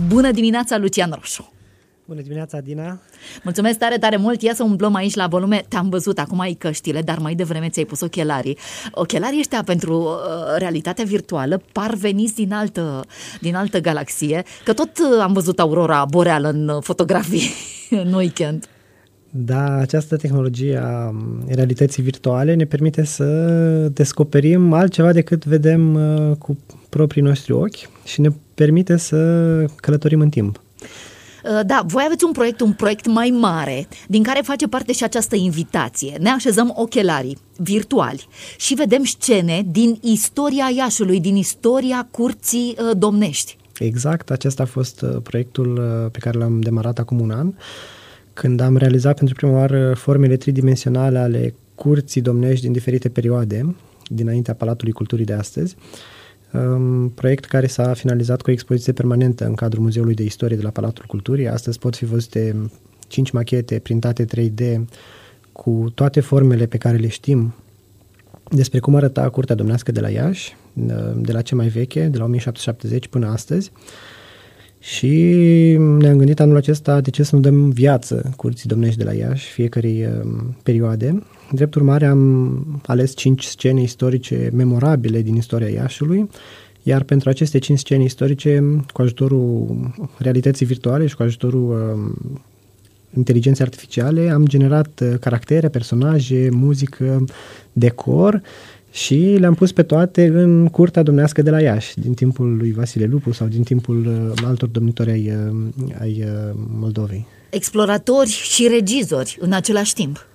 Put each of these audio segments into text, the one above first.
Bună dimineața, Lucian Roșu! Bună dimineața, Dina! Mulțumesc tare, tare mult! Ia să umblăm aici la volume. Te-am văzut, acum ai căștile, dar mai devreme ți-ai pus ochelarii. Ochelarii ăștia pentru realitatea virtuală par veniți din altă galaxie, că tot am văzut aurora boreală în fotografii în weekend. Da, această tehnologie a realității virtuale ne permite să descoperim altceva decât vedem cu proprii noștri ochi și ne permite să călătorim în timp. Da, voi aveți un proiect mai mare, din care face parte și această invitație. Ne așezăm ochelarii virtuali și vedem scene din istoria Iașului, din istoria Curții Domnești. Exact, acesta a fost proiectul pe care l-am demarat acum un an, când am realizat pentru prima oară formele tridimensionale ale Curții Domnești din diferite perioade, dinaintea Palatului Culturii de astăzi. Proiect care s-a finalizat cu o expoziție permanentă în cadrul Muzeului de Istorie de la Palatul Culturii. Astăzi pot fi văzute 5 machete printate 3D cu toate formele pe care le știm despre cum arăta Curtea Domnească de la Iași, de la cea mai veche, de la 1770 până astăzi. Și ne-am gândit anul acesta de ce să nu dăm viață Curții Domnești de la Iași, fiecărei perioade. Drept urmare am ales 5 scene istorice memorabile din istoria Iașului, iar pentru aceste 5 scene istorice, cu ajutorul realității virtuale și cu ajutorul inteligenței artificiale, am generat caractere, personaje, muzică, decor și le-am pus pe toate în Curtea Domnească de la Iași, din timpul lui Vasile Lupu sau din timpul altor domnitori ai Moldovei. Exploratori și regizori în același timp.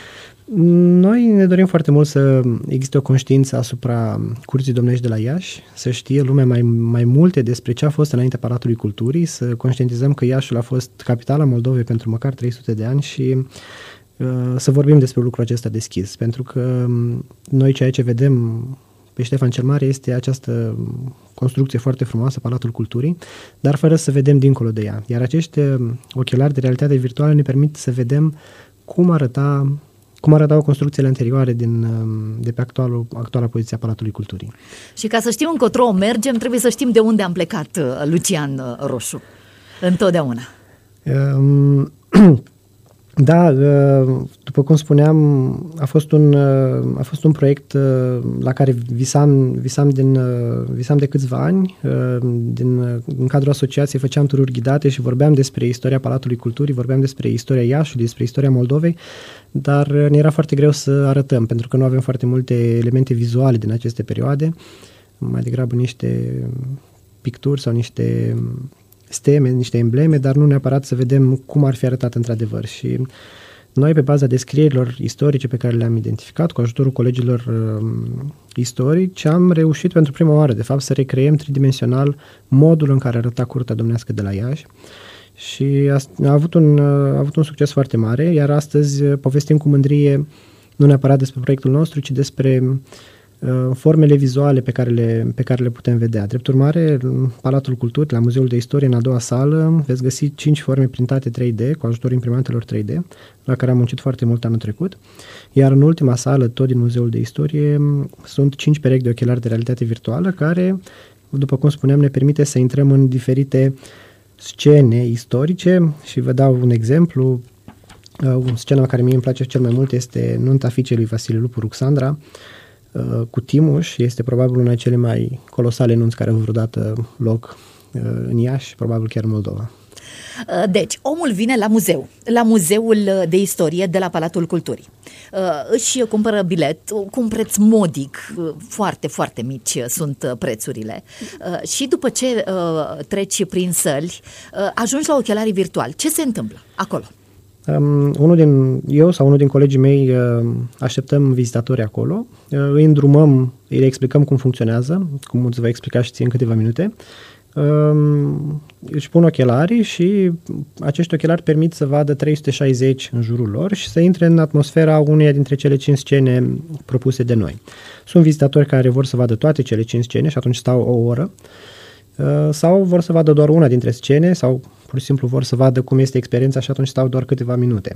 Noi ne dorim foarte mult să existe o conștiință asupra Curții Domnești de la Iași, să știe lumea mai multe despre ce a fost înaintea Palatului Culturii, să conștientizăm că Iașul a fost capitala Moldovei pentru măcar 300 de ani și să vorbim despre lucrul acesta deschis, pentru că noi ceea ce vedem pe Ștefan cel Mare este această construcție foarte frumoasă, Palatul Culturii, dar fără să vedem dincolo de ea. Iar acești ochelari de realitate virtuală ne permit să vedem cum arătau construcțiile anterioare de pe actuala poziție a Palatului Culturii. Și ca să știm încotro mergem, trebuie să știm de unde am plecat, Lucian Roșu, întotdeauna. Da, după cum spuneam, a fost un proiect la care visam de câțiva ani. În cadrul asociației făceam tururi ghidate și vorbeam despre istoria Palatului Culturii, vorbeam despre istoria Iașului, despre istoria Moldovei, dar ne era foarte greu să arătăm, pentru că nu avem foarte multe elemente vizuale din aceste perioade, mai degrabă niște picturi sau niște steme, niște embleme, dar nu neapărat să vedem cum ar fi arătat într-adevăr. Și noi, pe baza descrierilor istorice pe care le-am identificat, cu ajutorul colegilor istorici, am reușit pentru prima oară, de fapt, să recreăm tridimensional modul în care arăta Curtea Domnească de la Iași și a avut un succes foarte mare, iar astăzi povestim cu mândrie nu neapărat despre proiectul nostru, ci despre formele vizuale pe care le putem vedea. Drept urmare, în Palatul Culturii, la Muzeul de Istorie, în a doua sală, veți găsi 5 forme printate 3D, cu ajutorul imprimantelor 3D, la care am muncit foarte mult anul trecut. Iar în ultima sală, tot din Muzeul de Istorie, sunt 5 perechi de ochelari de realitate virtuală, care, după cum spuneam, ne permite să intrăm în diferite scene istorice și vă dau un exemplu. Scena care mie îmi place cel mai mult este nunta fiicei lui Vasile Lupu, Ruxandra, cu Timuș. Este probabil una dintre cele mai colosale nunți care au vreodată loc în Iași, probabil chiar în Moldova. Deci, omul vine la Muzeul de Istorie de la Palatul Culturii. Își cumpără bilet cu un preț modic, foarte, foarte mici sunt prețurile. Și după ce treci prin săli, ajungi la ochelarii virtuali. Ce se întâmplă acolo? Eu sau unul din colegii mei așteptăm vizitatori acolo, îi îndrumăm, îi le explicăm cum funcționează, cum îți va explica și ție în câteva minute. Își pun ochelarii și acești ochelari permit să vadă 360 în jurul lor și să intre în atmosfera uneia dintre cele 5 scene propuse de noi. Sunt vizitatori care vor să vadă toate cele 5 scene și atunci stau o oră, sau vor să vadă doar una dintre scene sau pur și simplu vor să vadă cum este experiența și atunci stau doar câteva minute.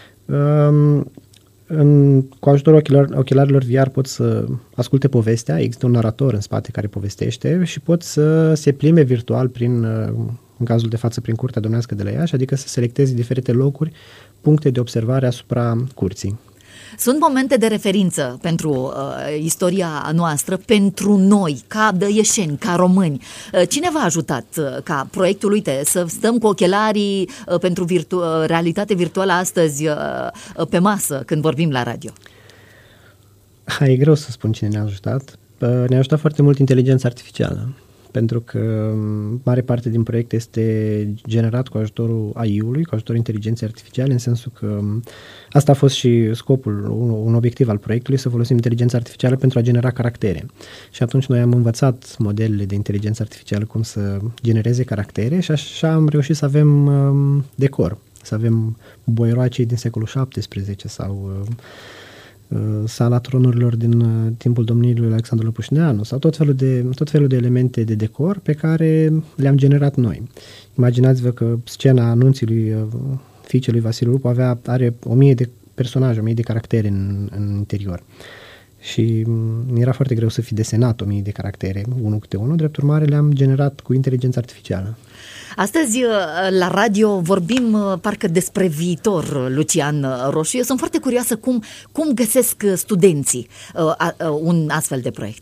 Cu ajutorul ochelarilor VR pot să asculte povestea, există un narator în spate care povestește și pot să se plimbe virtual prin în cazul de față prin Curtea Domnească de la Iași, adică să selectezi diferite locuri, puncte de observare asupra curții. Sunt momente de referință pentru istoria noastră, pentru noi, ca ieșeni, ca români. Cine v-a ajutat ca proiectul, uite, să stăm cu ochelarii pentru realitate virtuală astăzi pe masă când vorbim la radio? E greu să spun cine ne-a ajutat. Ne-a ajutat foarte mult inteligența artificială, pentru că mare parte din proiect este generat cu ajutorul AI-ului, cu ajutorul inteligenței artificiale, în sensul că asta a fost și scopul, un obiectiv al proiectului, să folosim inteligența artificială pentru a genera caractere. Și atunci noi am învățat modelele de inteligență artificială cum să genereze caractere și așa am reușit să avem decor, să avem boieroacei din secolul XVII sau sala tronurilor din timpul domniei lui Alexandru Lăpușneanu sau tot felul de elemente de decor pe care le-am generat noi. Imaginați-vă că scena anunții fiicei lui Vasile Lupu are 1000 de personaje, 1000 de caractere în interior. Și era foarte greu să fi desenat 1000 de caractere, unul câte unul, drept urmare le-am generat cu inteligență artificială. Astăzi la radio vorbim parcă despre viitor, Lucian Roșu. Eu sunt foarte curioasă cum găsesc studenții un astfel de proiect.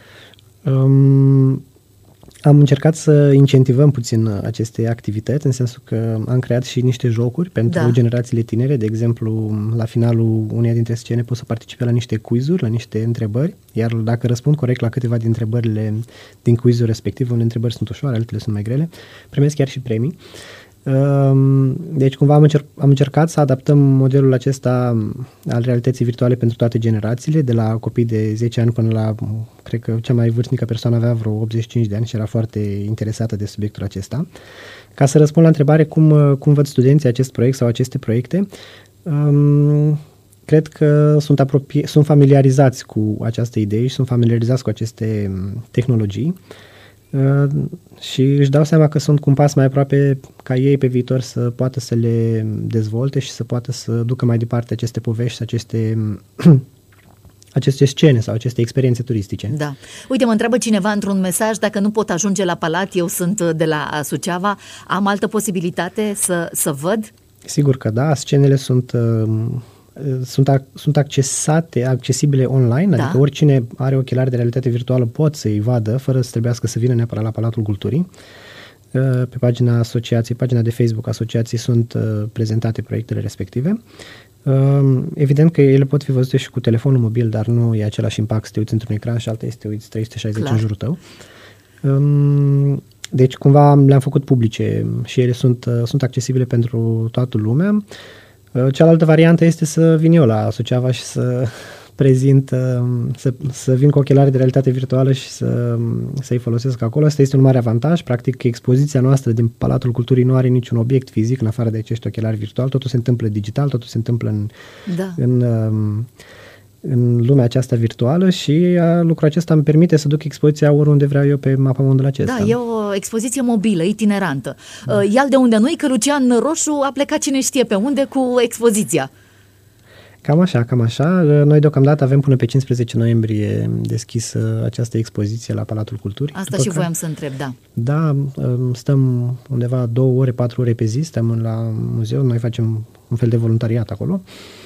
Am încercat să incentivăm puțin aceste activități, în sensul că am creat și niște jocuri pentru generațiile tinere. De exemplu, la finalul uneia dintre scene poți să participe la niște quizuri, la niște întrebări, iar dacă răspund corect la câteva din întrebările din quizul respectiv, unele întrebări sunt ușoare, altele sunt mai grele, primesc chiar și premii. Deci cumva am încercat să adaptăm modelul acesta al realității virtuale pentru toate generațiile, de la copii de 10 ani până la, cred că cea mai vârstnică persoană avea vreo 85 de ani și era foarte interesată de subiectul acesta. Ca să răspund la întrebare cum văd studenții acest proiect sau aceste proiecte, cred că sunt familiarizați cu această idee și sunt familiarizați cu aceste tehnologii. Și își dau seama că sunt cu un pas mai aproape ca ei pe viitor să poată să le dezvolte și să poată să ducă mai departe aceste povești, aceste scene sau aceste experiențe turistice. Da. Uite, mă întreabă cineva într-un mesaj, dacă nu pot ajunge la Palat, eu sunt de la Suceava, am altă posibilitate să văd? Sigur că da, scenele sunt accesibile online, adică oricine are ochelari de realitate virtuală pot să-i vadă, fără să trebuiască să vină neapărat la Palatul Culturii. Pe pagina asociației, pagina de Facebook asociației sunt prezentate proiectele respective. Evident că ele pot fi văzute și cu telefonul mobil, dar nu e același impact să te uiți într-un ecran și alta este să te uiți 360 Clar. În jurul tău. Deci cumva le-am făcut publice și ele sunt accesibile pentru toată lumea. Cealaltă variantă este să vin eu la Suceava și să prezint, să vin cu ochelari de realitate virtuală și să-i folosesc acolo. Asta este un mare avantaj. Practic, expoziția noastră din Palatul Culturii nu are niciun obiect fizic în afară de acești ochelari virtuali. Totul se întâmplă digital, totul se întâmplă în lumea aceasta virtuală și lucrul acesta îmi permite să duc expoziția oriunde vreau eu pe mapamondul acesta. Da, e o expoziție mobilă, itinerantă. Iar de unde nu-i că Lucian Roșu a plecat cine știe pe unde cu expoziția. Cam așa. Noi deocamdată avem până pe 15 noiembrie deschisă această expoziție la Palatul Culturii. Asta și voiam să întreb, da. Da, stăm undeva 2 ore, 4 ore pe zi, stăm la muzeu, noi facem un fel de voluntariat acolo.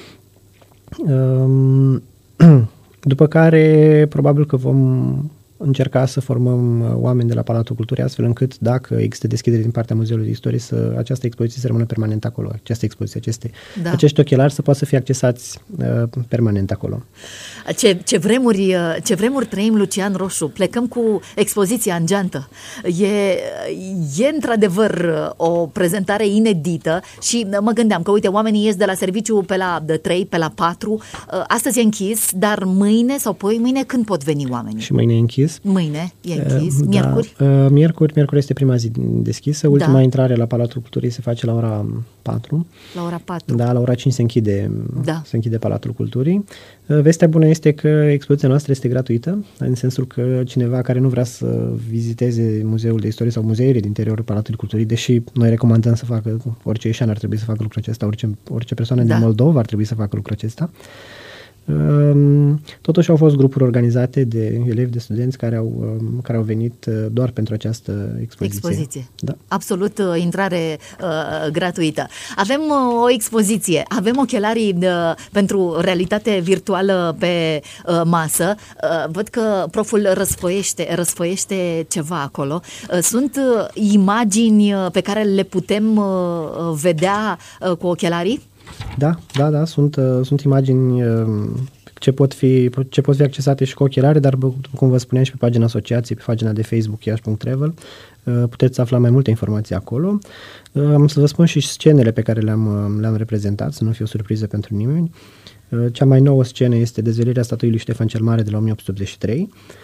După care probabil că vom încerca să formăm oameni de la Palatul Culturii astfel încât, dacă există deschidere din partea Muzeului de Istorie, această expoziție să rămână permanent acolo. Acești ochelari să poată să fie accesați permanent acolo. Ce vremuri trăim, Lucian Roșu. Plecăm cu expoziția în geantă. E într-adevăr o prezentare inedită și mă gândeam că, uite, oamenii ies de la serviciu pe la 3, pe la 4. Astăzi e închis, dar mâine sau mâine când pot veni oamenii? Și mâine e închis. Mâine e închis, miercuri? Miercuri este prima zi deschisă, ultima intrare la Palatul Culturii se face la ora 4. La ora 4? Da, la ora 5 se închide Palatul Culturii. Vestea bună este că expoziția noastră este gratuită, în sensul că cineva care nu vrea să viziteze Muzeul de Istorie sau muzeele din interiorul Palatului Culturii, deși noi recomandăm să facă, orice ieșean ar trebui să facă lucrul acesta, orice persoană din Moldova ar trebui să facă lucrul acesta, Totuși au fost grupuri organizate de elevi, de studenți care au venit doar pentru această expoziție. Da. Absolut, intrare gratuită. Avem o expoziție, avem ochelarii pentru realitate virtuală pe masă. Văd că proful răsfoiește ceva acolo. Sunt imagini pe care le putem vedea cu ochelarii? Da, sunt imagini ce pot fi accesate și cu ochelari, dar cum vă spuneam și pe pagina asociației, pe pagina de Facebook iași.travel, puteți afla mai multe informații acolo. Am să vă spun și scenele pe care le-am reprezentat, să nu fie o surpriză pentru nimeni. Cea mai nouă scenă este dezvelirea statuii lui Ștefan cel Mare de la 1883.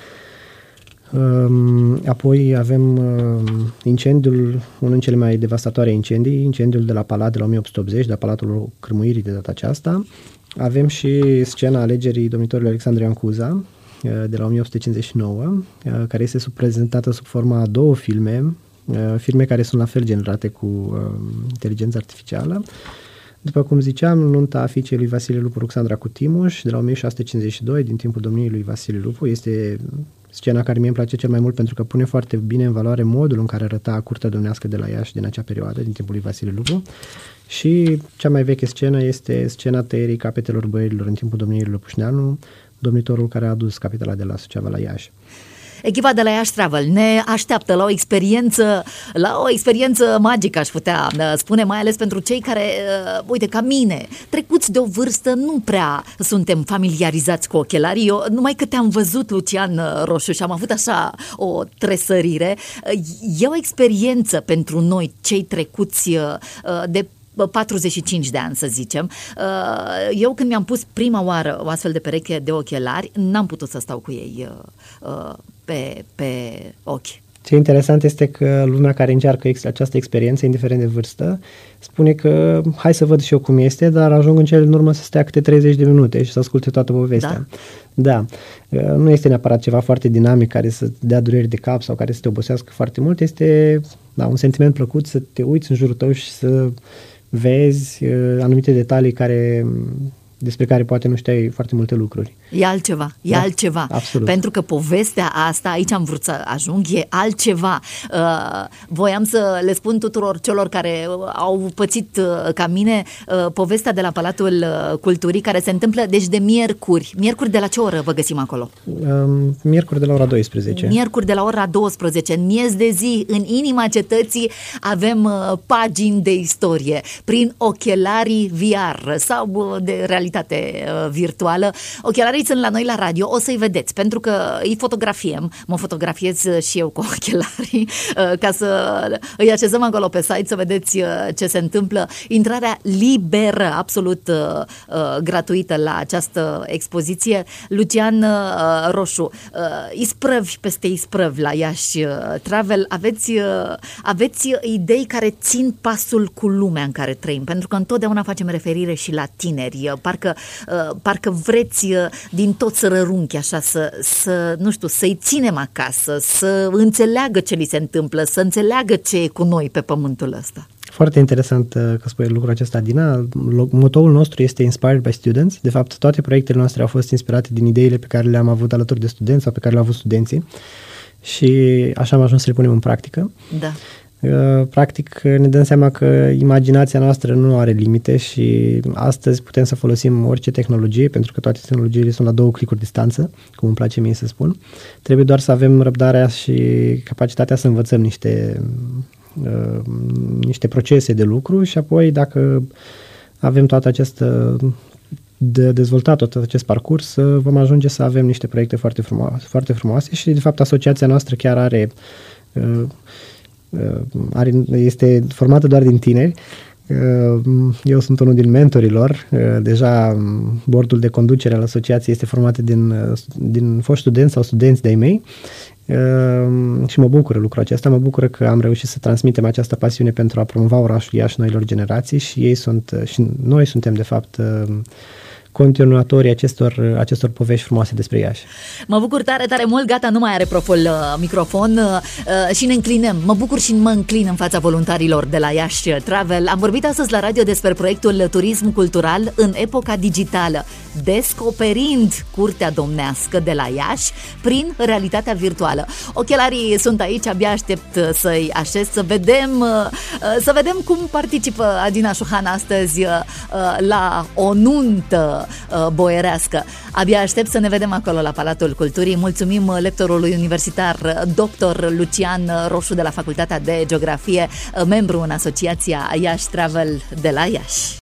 Apoi avem incendiul, unul din cele mai devastatoare incendii, incendiul de la Palat de la 1880, de la Palatul Cârmuirii de data aceasta. Avem și scena alegerii domnitorului Alexandru Ioan Cuza de la 1859, care este prezentată sub forma a două filme care sunt la fel generate cu inteligență artificială. După cum ziceam, nunta fiicei lui Vasile Lupu, Ruxandra Cutimuș, de la 1652, din timpul domniei lui Vasile Lupu. Este scena care mie îmi place cel mai mult pentru că pune foarte bine în valoare modul în care arăta curtea domnească de la Iași din acea perioadă, din timpul lui Vasile Lupu. Și cea mai veche scenă este scena tăierii capetelor băierilor în timpul domniei lui Lăpușneanu, domnitorul care a adus capitala de la Suceava la Iași. Echipa de la Iași Travel ne așteaptă la o experiență magică, aș putea spune, mai ales pentru cei care, uite, ca mine, trecuți de o vârstă, nu prea suntem familiarizați cu ochelarii. Eu, numai că te-am văzut, Lucian Roșu, și am avut așa o tresărire. E o experiență pentru noi, cei trecuți de 45 de ani, să zicem. Eu când mi-am pus prima oară o astfel de pereche de ochelari, n-am putut să stau cu ei pe ochi. Ce interesant este că lumea care încearcă această experiență, indiferent de vârstă, spune că hai să văd și eu cum este, dar ajung în cele din urmă să stea câte 30 de minute și să asculte toată povestea. Da. Nu este neapărat ceva foarte dinamic care să dea dureri de cap sau care să te obosească foarte mult. Este un sentiment plăcut să te uiți în jurul tău și să vezi anumite detalii despre care poate nu știai foarte multe lucruri. E altceva. Absolut. Pentru că povestea asta, aici am vrut să ajung, e altceva. Voiam să le spun tuturor celor care au pățit ca mine povestea de la Palatul Culturii, care se întâmplă deci de miercuri. Miercuri de la ce oră vă găsim acolo? Miercuri de la ora 12. Miercuri de la ora 12, în miez de zi, în inima cetății, avem pagini de istorie prin ochelarii VR sau de realitate virtuală. Ochelarii sunt la noi la radio, o să-i vedeți, pentru că îi fotografiem, mă fotografiez și eu cu ochelarii, ca să îi așezăm acolo pe site, să vedeți ce se întâmplă. Intrarea liberă, absolut gratuită la această expoziție. Lucian Roșu, isprăvi peste isprăvi la Iași Travel, aveți idei care țin pasul cu lumea în care trăim, pentru că întotdeauna facem referire și la tineri, parcă vreți din tot să rărunchi așa, nu știu, să-i ținem acasă, să înțeleagă ce li se întâmplă, să înțeleagă ce e cu noi pe pământul ăsta. Foarte interesant că spui lucrul acesta, Dina. Motoul nostru este Inspired by Students. De fapt, toate proiectele noastre au fost inspirate din ideile pe care le-am avut alături de studenți sau pe care le-au avut studenții și așa am ajuns să le punem în practică. Da. Practic ne dăm seama că imaginația noastră nu are limite și astăzi putem să folosim orice tehnologie, pentru că toate tehnologiile sunt la 2 clicuri distanță, cum îmi place mie să spun. Trebuie doar să avem răbdarea și capacitatea să învățăm niște procese de lucru și apoi dacă avem toată această de dezvoltat tot acest parcurs, vom ajunge să avem niște proiecte foarte frumoase și de fapt asociația noastră chiar este formată doar din tineri. Eu sunt unul din mentorii lor. Deja bordul de conducere al asociației este format din foști studenți sau studenți de-ai mei și mă bucură lucrul acesta. Mă bucură că am reușit să transmitem această pasiune pentru a promova orașul Iași noilor generații și noi suntem de fapt continuatorii acestor povești frumoase despre Iași. Mă bucur tare, tare mult, gata, nu mai are proful microfon și ne înclinăm. Mă bucur și mă înclin în fața voluntarilor de la Iași Travel. Am vorbit astăzi la radio despre proiectul Turism Cultural în epoca digitală, descoperind curtea domnească de la Iași prin realitatea virtuală. Ochelarii sunt aici, abia aștept să-i așez, să vedem cum participă Adina Șuhan astăzi la o nuntă boierească. Abia aștept să ne vedem acolo la Palatul Culturii. Mulțumim lectorului universitar dr. Lucian Roșu de la Facultatea de Geografie, membru în Asociația Iași Travel de la Iași.